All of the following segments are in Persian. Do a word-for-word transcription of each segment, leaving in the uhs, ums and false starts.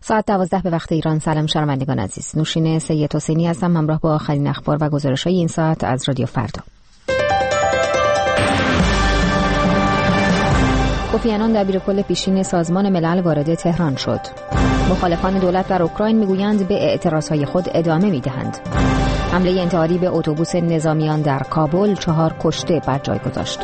ساعت دوازده به وقت ایران. سلام شنوندگان عزیز، نوشین سید حسینی هستم، همراه با آخرین اخبار و گزارش‌های این ساعت از رادیو فردا. کوفی عنان دبیرکل پیشین سازمان ملل وارد تهران شد. مخالفان دولت در اوکراین میگویند به اعتراضهای خود ادامه میدهند. حمله انتحاری به اتوبوس نظامیان در کابل چهار کشته بر جای گذاشت.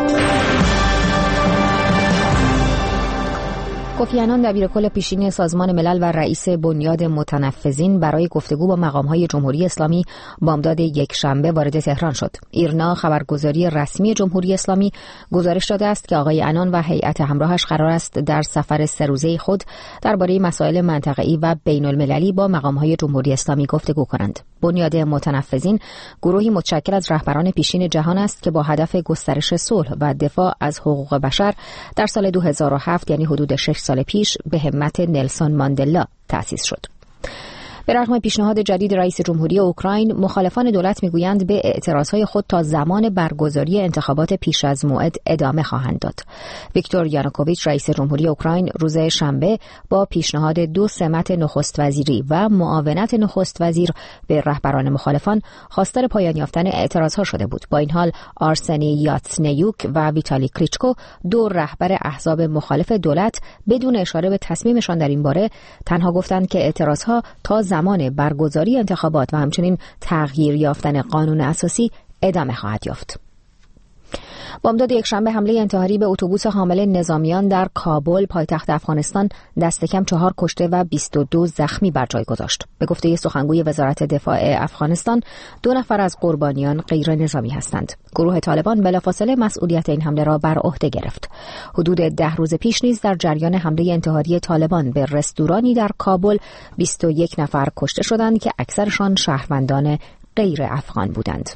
کوفی عنان دبیرکل پیشین سازمان ملل و رئیس بنیاد متنفذین برای گفتگو با مقام‌های جمهوری اسلامی بامداد یک شنبه وارد تهران شد. ایرنا خبرگزاری رسمی جمهوری اسلامی گزارش داده است که آقای عنان و هیئت همراهش قرار است در سفر سه روزه خود درباره مسائل منطقه‌ای و بین‌المللی با مقام‌های جمهوری اسلامی گفتگو کنند. بنیاد متنفذین گروهی متشکل از رهبران پیشین جهان است که با هدف گسترش صلح و دفاع از حقوق بشر در سال دو هزار و هفت یعنی حدود شش سال پیش به همت نلسون ماندلا تأسیس شد. به رغم پیشنهاد جدید رئیس جمهوری اوکراین، مخالفان دولت میگویند به اعتراضهای خود تا زمان برگزاری انتخابات پیش از موعد ادامه خواهند داد. ویکتور یانوکوویچ رئیس جمهوری اوکراین روز شنبه با پیشنهاد دو سمت نخست وزیری و معاونت نخست وزیر به رهبران مخالفان خواستار پایان یافتن اعتراضها شده بود. با این حال آرسنی یاتسنیوک و ویتالی کلیچکو دو رهبر احزاب مخالف دولت بدون اشاره به تصمیمشان در این باره تنها گفتند که اعتراضها تا زمان برگزاری انتخابات و همچنین تغییر یافتن قانون اساسی ادامه خواهد یافت. بامداد یکشنبه حمله انتحاری به اتوبوس حامل نظامیان در کابل پایتخت افغانستان دست کم چهار کشته و بیست و دو زخمی بر جای گذاشت. به گفته سخنگوی وزارت دفاع افغانستان، دو نفر از قربانیان غیر نظامی هستند. گروه طالبان بلافاصله مسئولیت این حمله را بر عهده گرفت. حدود ده روز پیش نیز در جریان حمله انتحاری طالبان به رستورانی در کابل بیست و یک نفر کشته شدند که اکثرشان شهروندان غیر افغان بودند.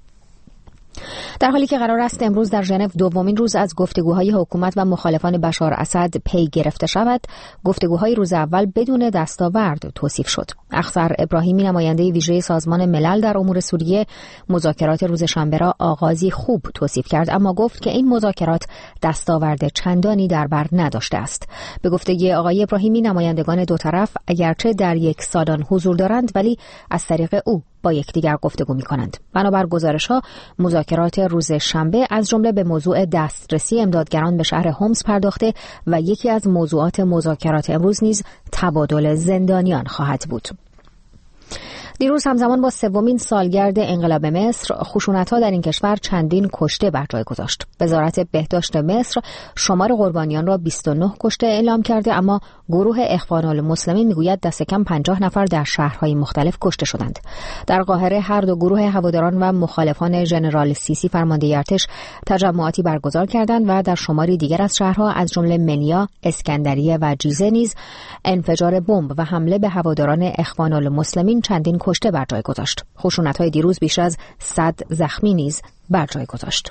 در حالی که قرار است امروز در ژنو دومین روز از گفتگوهای حکومت و مخالفان بشار اسد پی گرفته شود، گفتگوهای روز اول بدون دستاورد توصیف شد. اخضر ابراهیمی نماینده ویژه سازمان ملل در امور سوریه مذاکرات روز شنبه را آغازی خوب توصیف کرد، اما گفت که این مذاکرات دستاورد چندانی در بر نداشته است. به گفته آقای ابراهیمی، نمایندگان دو طرف اگرچه در یک سالن حضور دارند ولی از طریق او با یکدیگر گفتگو می‌کنند. بنابر گزارش‌ها مذاکرات روز شنبه از جمله به موضوع دسترسی امدادگران به شهر هومس پرداخته و یکی از موضوعات مذاکرات امروز نیز تبادل زندانیان خواهد بود. دیروز همزمان با سومین سالگرد انقلاب مصر، خشونت‌ها در این کشور چندین کشته بر جای گذاشت. وزارت بهداشت مصر شمار قربانیان را بیست و نه کشته اعلام کرده، اما گروه اخوان المسلمین میگوید دست کم پنجاه نفر در شهرهای مختلف کشته شدند. در قاهره هر دو گروه هواداران و مخالفان ژنرال سیسی فرمانده ارتش تجمعاتی برگزار کردند و در شماری دیگر از شهرها از جمله منیا، اسکندریه و جیزه نیز انفجار بمب و حمله به هواداران اخوان المسلمین چندین کشته بر جای گذاشت. خشونت‌های دیروز بیش از صد زخمی نیز بر جای گذاشت.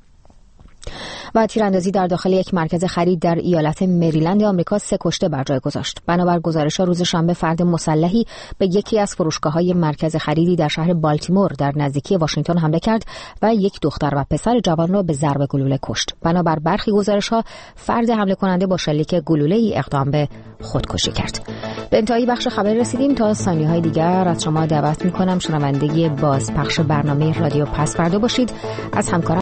و تیراندازی در داخل یک مرکز خرید در ایالت مریلند آمریکا سه کشته بر جای گذاشت. بنابر گزارش‌ها روز شنبه فرد مسلحی به یکی از فروشگاه‌های مرکز خریدی در شهر بالتیمور در نزدیکی واشنگتن حمله کرد و یک دختر و پسر جوان را به ضرب گلوله کشت. بنابر برخی گزارش‌ها فرد حمله کننده با شلیک گلوله‌ای اقدام به خودکشی کرد. به انتهای بخش خبر رسیدیم. تا ثانیه‌های دیگر از شما دعوت می‌کنم شنونده بازپخش برنامه رادیو پس فردا باشید. از همکاران